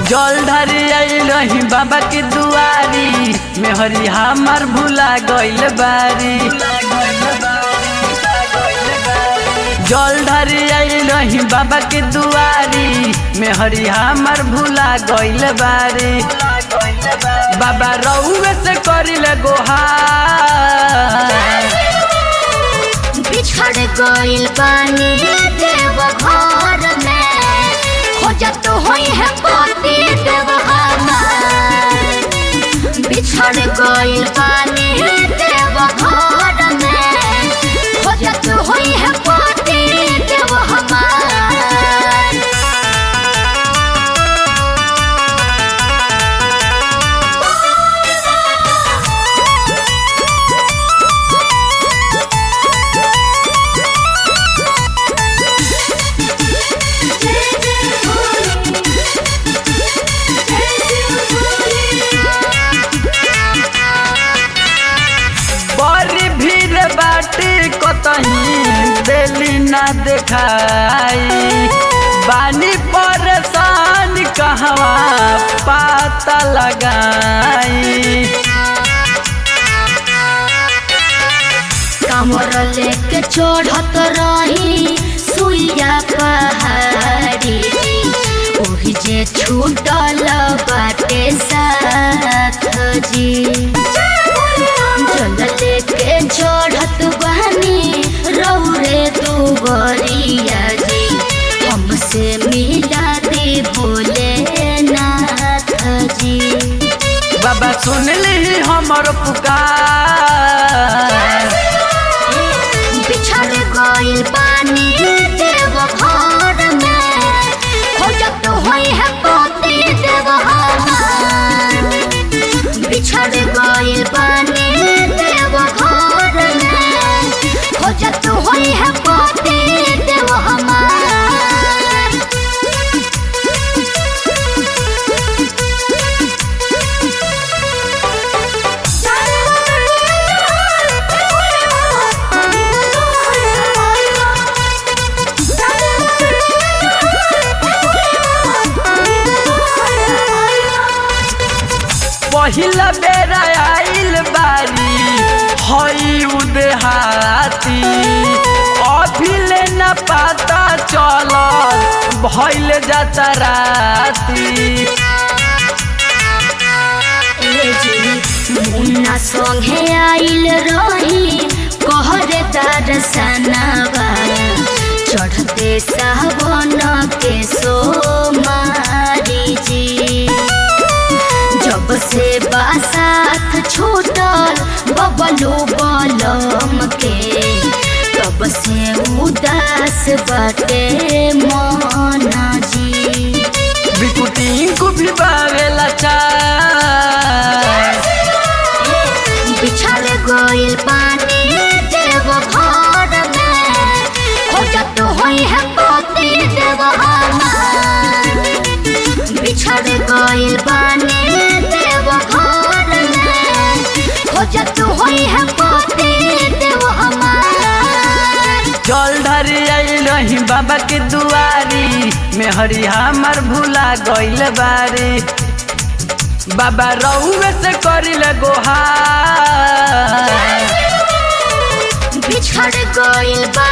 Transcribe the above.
जल ढारी आइल रही बाबा के दुआरी में हरी हमार भुला गइल बारी। जल ढारी आइल रही बाबा के दुआरी में हरी हमार भुला गइल बारी। बाबा रउवे से करिल गोहार बिछड़ गइल पानी देव घर में खोजत होई है पति देव हमार। बिछड़ गइल पानी देव घर में खोजत होई है पति देव हमार। कतही दिली ना देखाई बानी परेशान कहवा पता लगाई। कमर लेके चढ़त रही सुइया पहाड़ी ओही जे छूटल बाटे साथ जी। जल लेके चढ़त बहनी रौरे दुबरिया जी हमसे मिला दे भोलेनाथ जी। बाबा सुन ली हमर पुकार बिछड़ गइल पानी देव घर में खोजत होई है पति देव हमार। बिछड़ गइल पानी देव घर में खोजत होई है पति देव हमार। पहिला बेरा आइल बारी हई उदेहाती अभिले न पता चलल भइल जाता राती। मुन्ना संगे आइल रही कहरे दर्शनवा चढ़ते सावन के सोमारी जी। जब से बासात छूटल बबलू बलम के तब से उदास बाटे मना जी। बिकुटी को भी बावेला चार बिछड़ गइल पानी देव घर में खोजत होई है पति देव हमार। बिछड़ गइल पानी देव घर में खोजत होई है पति देव हमार। जल ढारी आइल रही बाबा के दुआरी में हरी हमार भुला गइल बारी। बाबा रउवे से करिल गोहार बिछड़ गइल